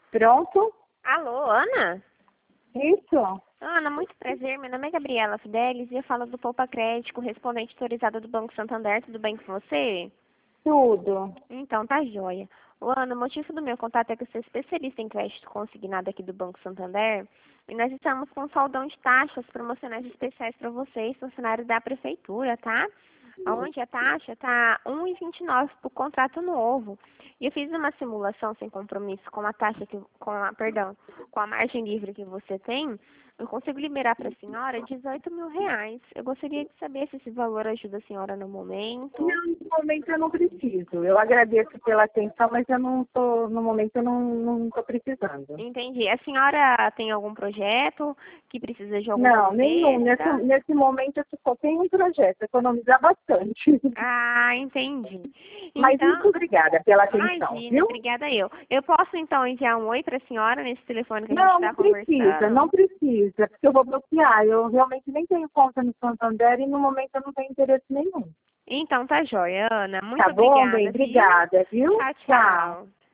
Pronto? Alô, Ana? Isso? Ana, muito prazer. Meu nome é Gabriela Fidelis e eu falo do Poupa Crédito, correspondente autorizada do Banco Santander. Tudo bem com você? Tudo. Então, tá joia. Ô, Ana, o motivo do meu contato é que eu sou especialista em crédito consignado aqui do Banco Santander e nós estamos com um saldão de taxas promocionais especiais para vocês, funcionários da prefeitura, tá? Onde a taxa tá 1,29 por contrato novo. E eu fiz uma simulação sem compromisso com a taxa que, com a margem livre que você tem. Eu consigo liberar para a senhora R$ 18.000. Eu gostaria de saber se esse valor ajuda a senhora no momento. Não, no momento eu não preciso. Eu agradeço pela atenção, mas eu não tô, no momento eu não tô precisando. Entendi. A senhora tem algum projeto que precisa de alguma Não, nenhum. receita? Nesse momento eu só tenho um projeto, economizar bastante. Ah, entendi. Mas muito Então, obrigada pela atenção, imagina, viu? obrigada eu. Eu posso então enviar um oi para a senhora nesse telefone que a gente Não, está não precisa, conversando? não precisa, porque eu vou bloquear. Eu realmente nem tenho conta no Santander e no momento eu não tenho interesse nenhum. Então tá joia, Ana. Muito Tá bom, bem? obrigada, viu? Obrigada, viu? Tchau, Tchau. tchau.